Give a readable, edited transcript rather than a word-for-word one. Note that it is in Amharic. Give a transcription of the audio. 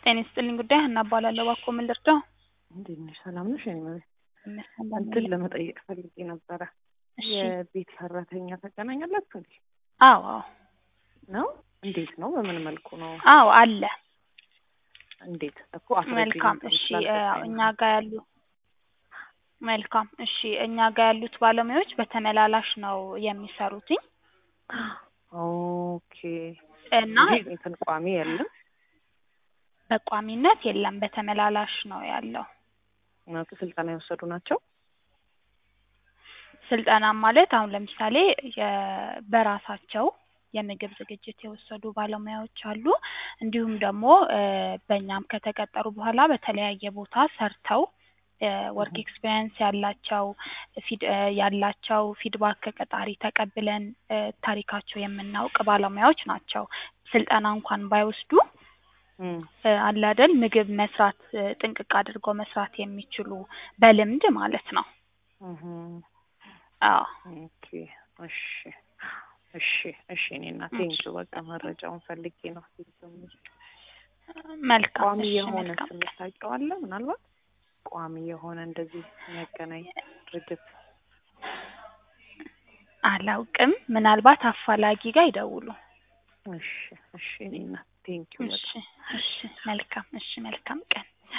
ጤና ይስጥልኝ ጉዳይ ሀና እባላለሁ። እባክዎ ምን ልርዳው? እንዴት ነሽ? ሰላም ነሽ? እኔ ይመስገን። እንትን ለመጠየቅ ፈልጌ ነበረ። እሺ። የቤት ሰራተኛ ታገናኛላችሁ እንዴ? አዎ ነው? እንዴት ነው? በምን መልኩ ነው? አዎ አለ። እንዴት እኮ አስረጅኝ። መልካም እሺ። እኛ ጋር ያሉ መልካም እሺ። እኛ ጋር ያሉት ባለሙያዎች በተመላላሽ ነው የሚሰሩትኝ ኦኬ። እና እንጂ እንትን ቋሚ የለም? በቋሚነት የለም፣ በተመላላሽ ነው ያለው። ስልጠና የወሰዱ ናቸው? ስልጠና ማለት አሁን ለምሳሌ በራሳቸው የምግብ ዝግጅት የወሰዱ ባለሙያዎች አሉ። እንዲሁም ደግሞ በእኛም ከተቀጠሩ በኋላ በተለያየ ቦታ ሰርተው ወርክ ኤክስፒሪየንስ ያላቸው ፊድባክ ከቀጣሪ ተቀብለን ታሪካቸው የምናውቅ ባለሙያዎች ናቸው። ስልጠና እንኳን ባይወስዱ አለ አይደል ምግብ መስራት ጥንቅቅ አድርገው መስራት የሚችሉ በልምድ ማለት ነው። አዎ ኦኬ። እሺ እኔና ቴንኪው በቃ መረጃውን ፈልጌ ነው። መልካም ቋሚ እሺ። የሆነ መልካም ስም ታውቂዋለህ? ምናልባት ቋሚ የሆነ እንደዚህ የሚያገናኝ ድርጅት አላውቅም። ምናልባት አፋላጊ ጋር ይደውሉ። እሺ እኔና ቴንኪው በቃ እሺ መልካም እሺ። መልካም ቀን